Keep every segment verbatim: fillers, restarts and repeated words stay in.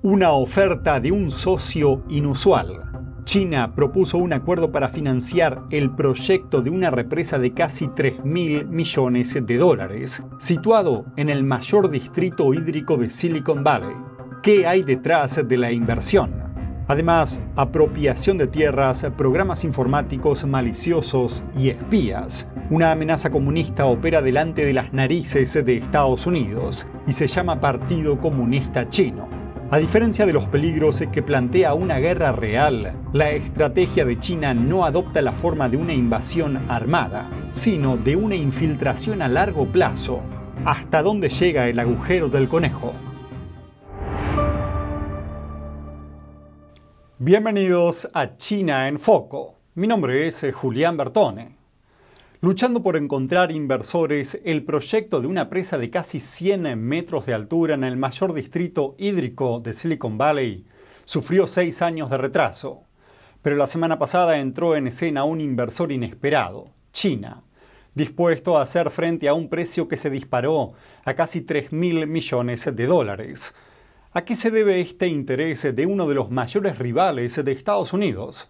Una oferta de un socio inusual. China propuso un acuerdo para financiar el proyecto de una represa de casi tres mil millones de dólares, situado en el mayor distrito hídrico de Silicon Valley. ¿Qué hay detrás de la inversión? Además, apropiación de tierras, programas informáticos maliciosos y espías. Una amenaza comunista opera delante de las narices de Estados Unidos y se llama Partido Comunista Chino. A diferencia de los peligros que plantea una guerra real, la estrategia de China no adopta la forma de una invasión armada, sino de una infiltración a largo plazo. ¿Hasta dónde llega el agujero del conejo? Bienvenidos a China en Foco. Mi nombre es Julián Bertone. Luchando por encontrar inversores, el proyecto de una presa de casi cien metros de altura en el mayor distrito hídrico de Silicon Valley sufrió seis años de retraso. Pero la semana pasada entró en escena un inversor inesperado, China, dispuesto a hacer frente a un precio que se disparó a casi tres mil millones de dólares. ¿A qué se debe este interés de uno de los mayores rivales de Estados Unidos?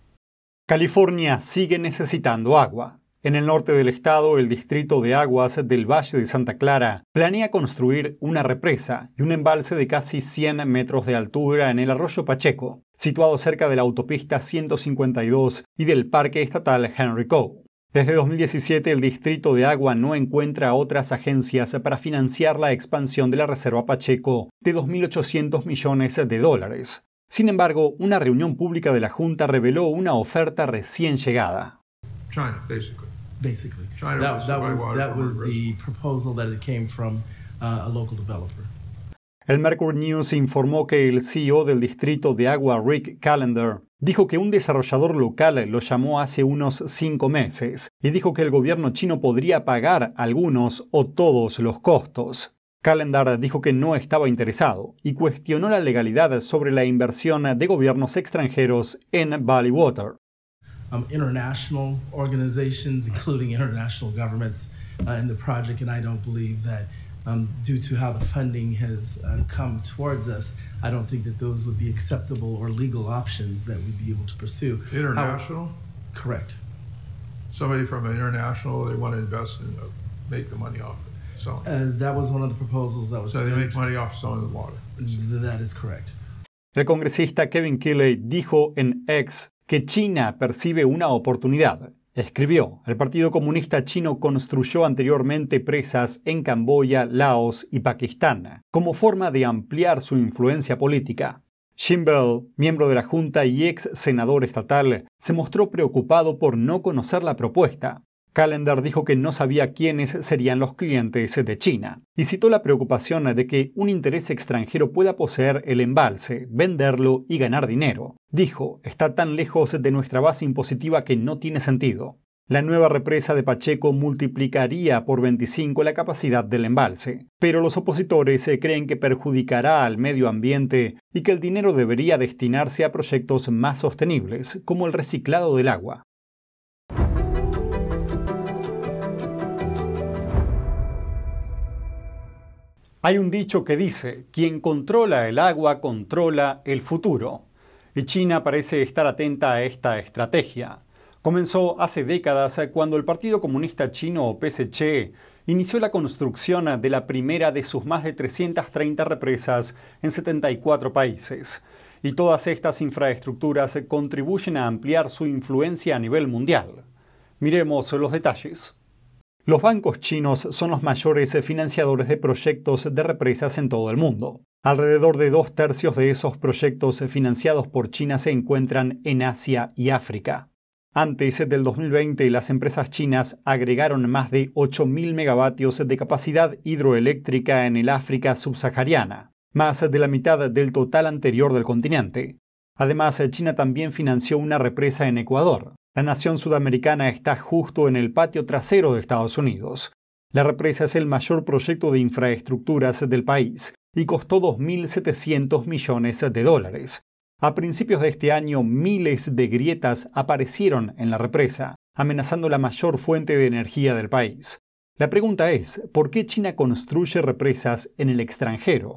California sigue necesitando agua. En el norte del estado, el Distrito de Aguas del Valle de Santa Clara planea construir una represa y un embalse de casi cien metros de altura en el arroyo Pacheco, situado cerca de la autopista ciento cincuenta y dos y del Parque Estatal Henry Coe. Desde dos mil diecisiete, el Distrito de Agua no encuentra otras agencias para financiar la expansión de la Reserva Pacheco de dos mil ochocientos millones de dólares. Sin embargo, una reunión pública de la Junta reveló una oferta recién llegada. China, basically. Basically, China that, was that by was water that from was a the proposal that it came from uh, a local developer. El Mercury News informó que el C E O del Distrito de Agua, Rick Callender, dijo que un desarrollador local lo llamó hace unos cinco meses y dijo que el gobierno chino podría pagar algunos o todos los costos. Callender dijo que no estaba interesado y cuestionó la legalidad sobre la inversión de gobiernos extranjeros en Valley Water. Um, international organizations, including international governments, uh, in the project, and I don't believe that, um, due to how the funding has uh, come towards us, I don't think that those would be acceptable or legal options that we'd be able to pursue. International? How, correct. Somebody from an international, they want to invest and uh, make the money off it, selling. Uh, that was one of the proposals that was. So they make money off selling the water. That is correct. El congresista Kevin Kiley dijo en X que China percibe una oportunidad. Escribió, el Partido Comunista Chino construyó anteriormente presas en Camboya, Laos y Pakistán, como forma de ampliar su influencia política. Jim Bell, miembro de la Junta y ex senador estatal, se mostró preocupado por no conocer la propuesta. Callender dijo que no sabía quiénes serían los clientes de China y citó la preocupación de que un interés extranjero pueda poseer el embalse, venderlo y ganar dinero. Dijo, está tan lejos de nuestra base impositiva que no tiene sentido. La nueva represa de Pacheco multiplicaría por veinticinco la capacidad del embalse, pero los opositores creen que perjudicará al medio ambiente y que el dinero debería destinarse a proyectos más sostenibles, como el reciclado del agua. Hay un dicho que dice, quien controla el agua controla el futuro. Y China parece estar atenta a esta estrategia. Comenzó hace décadas cuando el Partido Comunista Chino, o P C Ch, inició la construcción de la primera de sus más de trescientas treinta represas en setenta y cuatro países. Y todas estas infraestructuras contribuyen a ampliar su influencia a nivel mundial. Miremos los detalles. Los bancos chinos son los mayores financiadores de proyectos de represas en todo el mundo. Alrededor de dos tercios de esos proyectos financiados por China se encuentran en Asia y África. Antes del dos mil veinte, las empresas chinas agregaron más de ocho mil megavatios de capacidad hidroeléctrica en el África subsahariana, más de la mitad del total anterior del continente. Además, China también financió una represa en Ecuador. La nación sudamericana está justo en el patio trasero de Estados Unidos. La represa es el mayor proyecto de infraestructuras del país y costó dos mil setecientos millones de dólares. A principios de este año, miles de grietas aparecieron en la represa, amenazando la mayor fuente de energía del país. La pregunta es, ¿por qué China construye represas en el extranjero?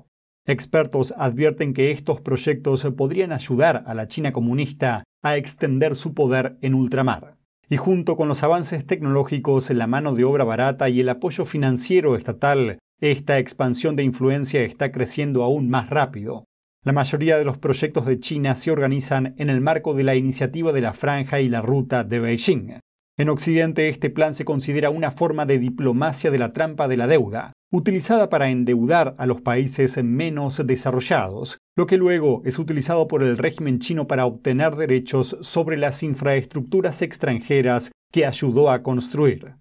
Expertos advierten que estos proyectos podrían ayudar a la China comunista a extender su poder en ultramar. Y junto con los avances tecnológicos, la mano de obra barata y el apoyo financiero estatal, esta expansión de influencia está creciendo aún más rápido. La mayoría de los proyectos de China se organizan en el marco de la iniciativa de la Franja y la Ruta de Beijing. En Occidente, este plan se considera una forma de diplomacia de la trampa de la deuda, utilizada para endeudar a los países menos desarrollados, lo que luego es utilizado por el régimen chino para obtener derechos sobre las infraestructuras extranjeras que ayudó a construir.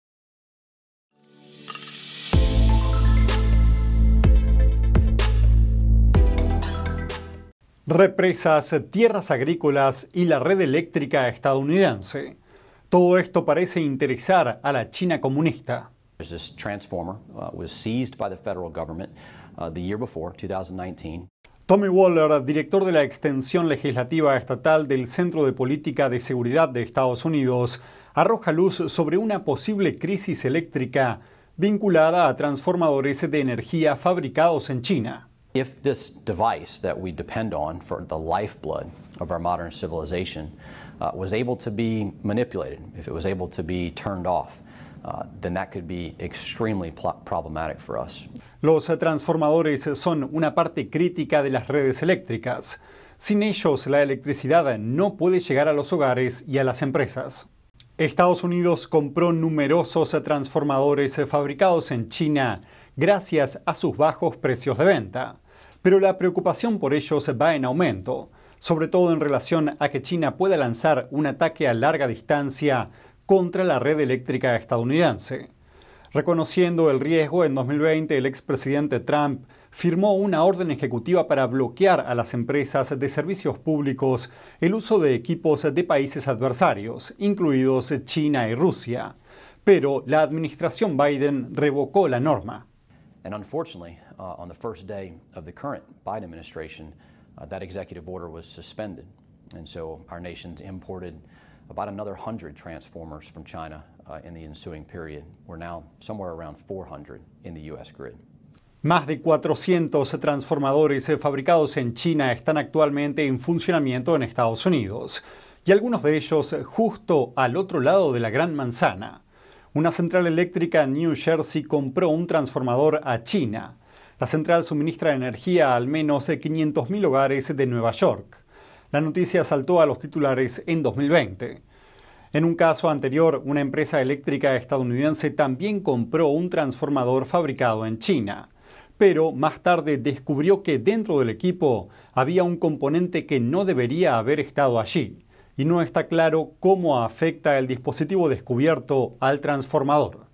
Represas, tierras agrícolas y la red eléctrica estadounidense. Todo esto parece interesar a la China comunista. This transformer uh, was seized by the federal government uh, the year before, two thousand nineteen. Tommy Waller, director de la extensión legislativa estatal del Centro de Política de Seguridad de Estados Unidos, arroja luz sobre una posible crisis eléctrica vinculada a transformadores de energía fabricados en China. If this device that we depend on for the lifeblood of our modern civilization uh, was able to be manipulated, if it was able to be turned off, uh, then that could be extremely pl- problematic for us. Los transformadores son una parte crítica de las redes eléctricas. Sin ellos, la electricidad no puede llegar a los hogares y a las empresas. Estados Unidos compró numerosos transformadores fabricados en China gracias a sus bajos precios de venta. Pero la preocupación por ellos va en aumento, sobre todo en relación a que China pueda lanzar un ataque a larga distancia contra la red eléctrica estadounidense. Reconociendo el riesgo, en dos mil veinte el expresidente Trump firmó una orden ejecutiva para bloquear a las empresas de servicios públicos el uso de equipos de países adversarios, incluidos China y Rusia. Pero la administración Biden revocó la norma. And unfortunately, uh, on the first day of the current Biden administration, uh, that executive order was suspended. And so our nation's imported about another one hundred transformers from China uh, in the ensuing period. We're now somewhere around four hundred in the U S grid. Más de cuatrocientos transformadores fabricados en China están actualmente en funcionamiento en Estados Unidos, y algunos de ellos justo al otro lado de la Gran Manzana. Una central eléctrica en New Jersey compró un transformador a China. La central suministra energía a al menos quinientos mil hogares de Nueva York. La noticia saltó a los titulares en dos mil veinte. En un caso anterior, una empresa eléctrica estadounidense también compró un transformador fabricado en China. Pero más tarde descubrió que dentro del equipo había un componente que no debería haber estado allí. Y no está claro cómo afecta el dispositivo descubierto al transformador.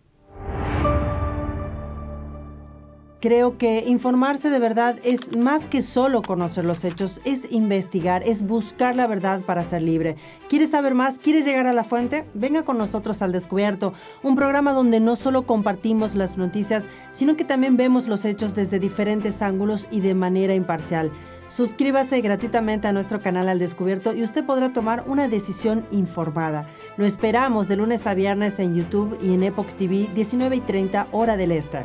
Creo que informarse de verdad es más que solo conocer los hechos, es investigar, es buscar la verdad para ser libre. ¿Quieres saber más? ¿Quieres llegar a la fuente? Venga con nosotros al Descubierto, un programa donde no solo compartimos las noticias, sino que también vemos los hechos desde diferentes ángulos y de manera imparcial. Suscríbase gratuitamente a nuestro canal Al Descubierto y usted podrá tomar una decisión informada. Lo esperamos de lunes a viernes en YouTube y en Epoch T V, diecinueve y treinta hora del este.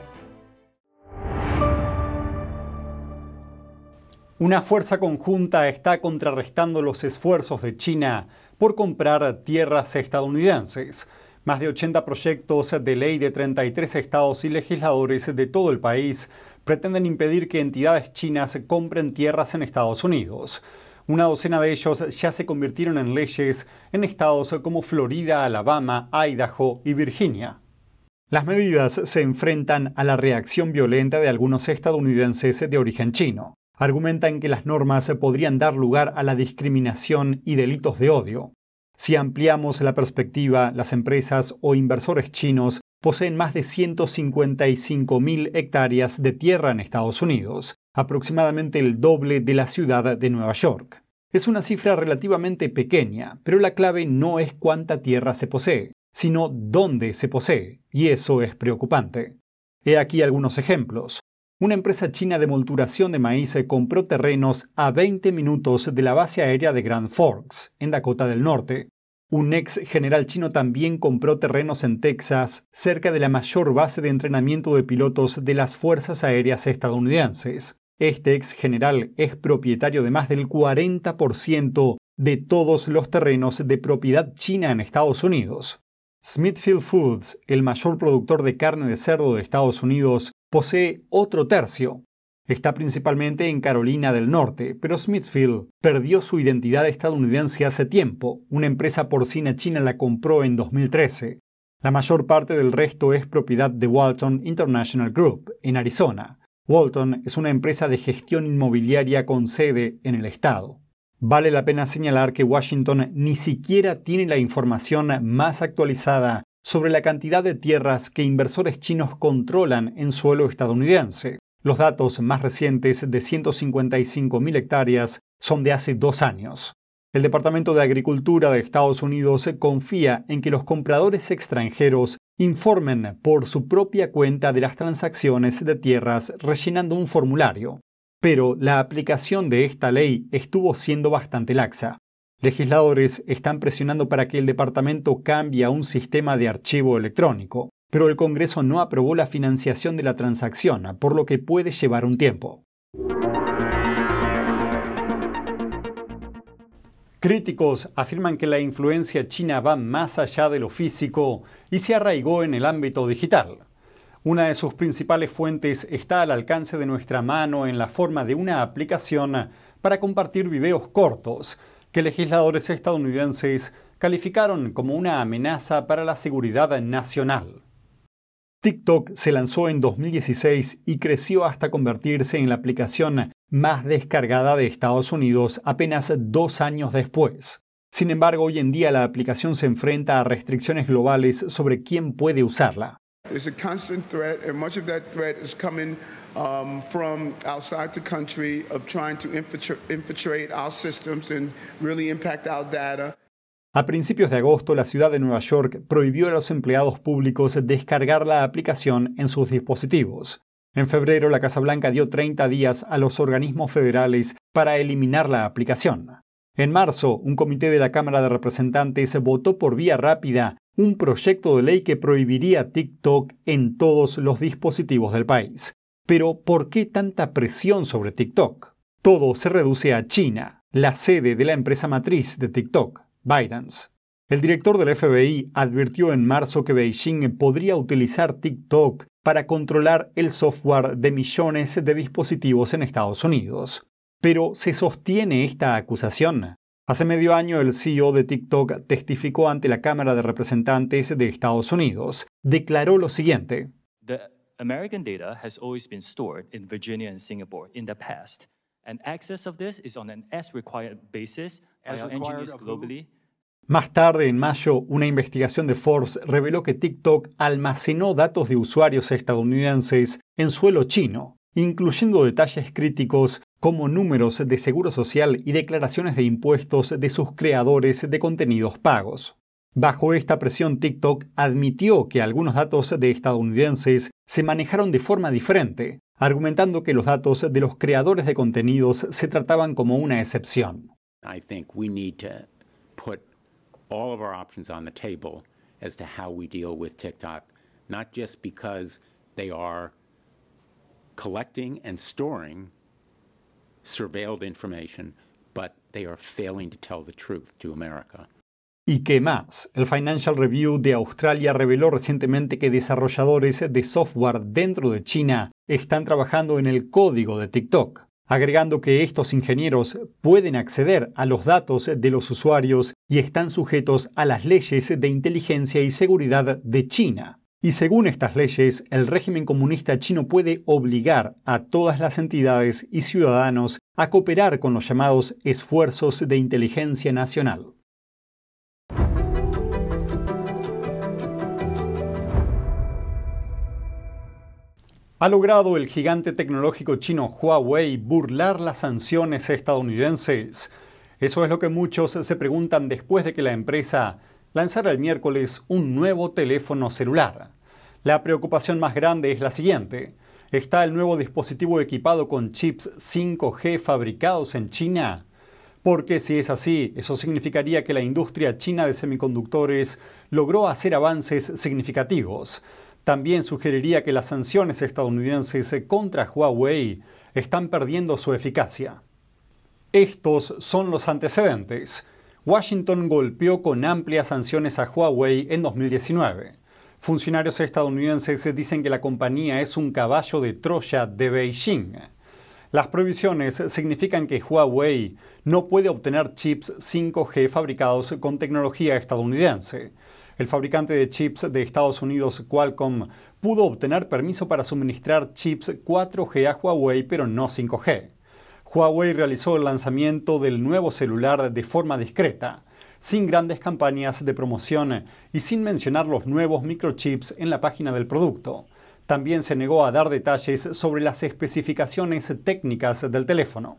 Una fuerza conjunta está contrarrestando los esfuerzos de China por comprar tierras estadounidenses. Más de ochenta proyectos de ley de treinta y tres estados y legisladores de todo el país pretenden impedir que entidades chinas compren tierras en Estados Unidos. Una docena de ellos ya se convirtieron en leyes en estados como Florida, Alabama, Idaho y Virginia. Las medidas se enfrentan a la reacción violenta de algunos estadounidenses de origen chino. Argumentan que las normas podrían dar lugar a la discriminación y delitos de odio. Si ampliamos la perspectiva, las empresas o inversores chinos poseen más de ciento cincuenta y cinco mil hectáreas de tierra en Estados Unidos, aproximadamente el doble de la ciudad de Nueva York. Es una cifra relativamente pequeña, pero la clave no es cuánta tierra se posee, sino dónde se posee, y eso es preocupante. He aquí algunos ejemplos. Una empresa china de molturación de maíz compró terrenos a veinte minutos de la base aérea de Grand Forks, en Dakota del Norte. Un ex general chino también compró terrenos en Texas, cerca de la mayor base de entrenamiento de pilotos de las Fuerzas Aéreas estadounidenses. Este ex general es propietario de más del cuarenta por ciento de todos los terrenos de propiedad china en Estados Unidos. Smithfield Foods, el mayor productor de carne de cerdo de Estados Unidos, posee otro tercio. Está principalmente en Carolina del Norte, pero Smithfield perdió su identidad estadounidense hace tiempo. Una empresa porcina china la compró en dos mil trece. La mayor parte del resto es propiedad de Walton International Group, en Arizona. Walton es una empresa de gestión inmobiliaria con sede en el estado. Vale la pena señalar que Washington ni siquiera tiene la información más actualizada sobre la cantidad de tierras que inversores chinos controlan en suelo estadounidense. Los datos más recientes de ciento cincuenta y cinco mil hectáreas son de hace dos años. El Departamento de Agricultura de Estados Unidos confía en que los compradores extranjeros informen por su propia cuenta de las transacciones de tierras rellenando un formulario. Pero la aplicación de esta ley estuvo siendo bastante laxa. Legisladores están presionando para que el departamento cambie a un sistema de archivo electrónico, pero el Congreso no aprobó la financiación de la transacción, por lo que puede llevar un tiempo. Críticos afirman que la influencia china va más allá de lo físico y se arraigó en el ámbito digital. Una de sus principales fuentes está al alcance de nuestra mano en la forma de una aplicación para compartir videos cortos que legisladores estadounidenses calificaron como una amenaza para la seguridad nacional. TikTok se lanzó en dos mil dieciséis y creció hasta convertirse en la aplicación más descargada de Estados Unidos apenas dos años después. Sin embargo, hoy en día la aplicación se enfrenta a restricciones globales sobre quién puede usarla. There's a constant threat, and much of that threat is coming um, from outside the country of trying to infiltrate, infiltrate our systems and really impact our data. A principios de agosto, la ciudad de Nueva York prohibió a los empleados públicos descargar la aplicación en sus dispositivos. En febrero, la Casa Blanca dio treinta días a los organismos federales para eliminar la aplicación. En marzo, un comité de la Cámara de Representantes votó por vía rápida un proyecto de ley que prohibiría TikTok en todos los dispositivos del país. Pero, ¿por qué tanta presión sobre TikTok? Todo se reduce a China, la sede de la empresa matriz de TikTok, ByteDance. El director del F B I advirtió en marzo que Beijing podría utilizar TikTok para controlar el software de millones de dispositivos en Estados Unidos. Pero, ¿se sostiene esta acusación? Hace medio año el C E O de TikTok testificó ante la Cámara de Representantes de Estados Unidos. Declaró lo siguiente. The American data has always been stored in Virginia and Singapore in the past, and access of this is on an as-required basis by our engineers globally. Más tarde, en mayo, una investigación de Forbes reveló que TikTok almacenó datos de usuarios estadounidenses en suelo chino, incluyendo detalles críticos como números de seguro social y declaraciones de impuestos de sus creadores de contenidos pagos. Bajo esta presión, TikTok admitió que algunos datos de estadounidenses se manejaron de forma diferente, argumentando que los datos de los creadores de contenidos se trataban como una excepción. I think we need to put all of our options on the table as to how we deal with TikTok, not just because they are collecting and storing surveilled information, but they are failing to tell the truth to America. ¿Y qué más? El Financial Review de Australia reveló recientemente que desarrolladores de software dentro de China están trabajando en el código de TikTok, agregando que estos ingenieros pueden acceder a los datos de los usuarios y están sujetos a las leyes de inteligencia y seguridad de China. Y según estas leyes, el régimen comunista chino puede obligar a todas las entidades y ciudadanos a cooperar con los llamados esfuerzos de inteligencia nacional. ¿Ha logrado el gigante tecnológico chino Huawei burlar las sanciones estadounidenses? Eso es lo que muchos se preguntan después de que la empresa lanzara el miércoles un nuevo teléfono celular. La preocupación más grande es la siguiente. ¿Está el nuevo dispositivo equipado con chips cinco G fabricados en China? Porque si es así, eso significaría que la industria china de semiconductores logró hacer avances significativos. También sugeriría que las sanciones estadounidenses contra Huawei están perdiendo su eficacia. Estos son los antecedentes. Washington golpeó con amplias sanciones a Huawei en dos mil diecinueve. Funcionarios estadounidenses dicen que la compañía es un caballo de Troya de Beijing. Las prohibiciones significan que Huawei no puede obtener chips cinco G fabricados con tecnología estadounidense. El fabricante de chips de Estados Unidos, Qualcomm, pudo obtener permiso para suministrar chips cuatro G a Huawei, pero no cinco G. Huawei realizó el lanzamiento del nuevo celular de forma discreta, sin grandes campañas de promoción y sin mencionar los nuevos microchips en la página del producto. También se negó a dar detalles sobre las especificaciones técnicas del teléfono.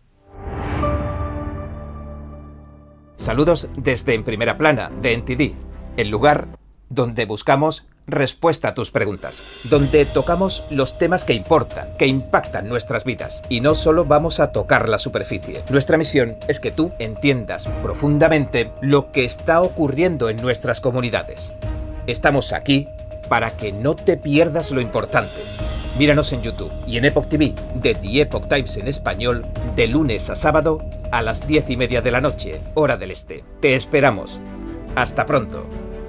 Saludos desde En Primera Plana de N T D, el lugar donde buscamos respuesta a tus preguntas, donde tocamos los temas que importan, que impactan nuestras vidas. Y no solo vamos a tocar la superficie. Nuestra misión es que tú entiendas profundamente lo que está ocurriendo en nuestras comunidades. Estamos aquí para que no te pierdas lo importante. Míranos en YouTube y en Epoch T V de The Epoch Times en español de lunes a sábado a las diez y media de la noche, hora del este. Te esperamos. Hasta pronto.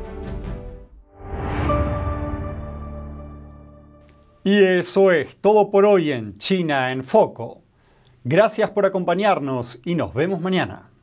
Y eso es todo por hoy en China en Foco. Gracias por acompañarnos y nos vemos mañana.